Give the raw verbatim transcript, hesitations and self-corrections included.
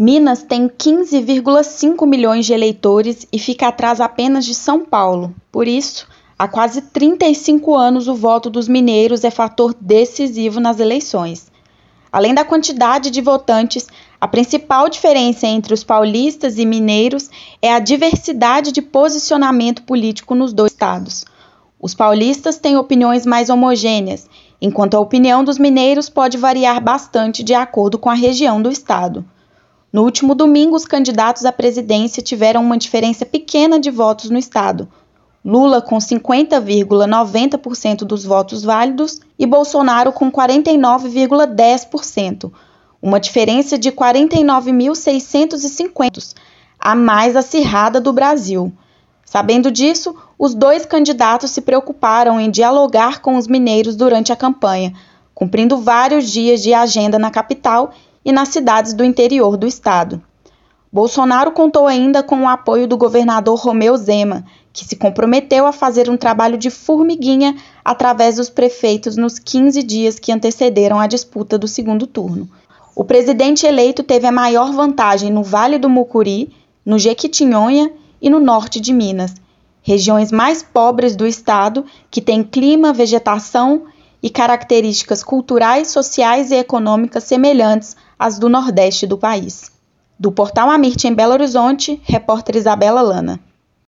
Minas tem quinze vírgula cinco milhões de eleitores e fica atrás apenas de São Paulo. Por isso, há quase trinta e cinco anos o voto dos mineiros é fator decisivo nas eleições. Além da quantidade de votantes, a principal diferença entre os paulistas e mineiros é a diversidade de posicionamento político nos dois estados. Os paulistas têm opiniões mais homogêneas, enquanto a opinião dos mineiros pode variar bastante de acordo com a região do estado. No último domingo, os candidatos à presidência tiveram uma diferença pequena de votos no estado. Lula com cinquenta vírgula noventa por cento dos votos válidos e Bolsonaro com quarenta e nove vírgula dez por cento, uma diferença de quarenta e nove mil seiscentos e cinquenta, a mais acirrada do Brasil. Sabendo disso, os dois candidatos se preocuparam em dialogar com os mineiros durante a campanha, cumprindo vários dias de agenda na capital e nas cidades do interior do estado. Bolsonaro contou ainda com o apoio do governador Romeu Zema, que se comprometeu a fazer um trabalho de formiguinha através dos prefeitos nos quinze dias que antecederam a disputa do segundo turno. O presidente eleito teve a maior vantagem no Vale do Mucuri, no Jequitinhonha e no norte de Minas, regiões mais pobres do estado que têm clima, vegetação e características culturais, sociais e econômicas semelhantes às do nordeste do país. Do Portal Amirte em Belo Horizonte, repórter Isabela Lana.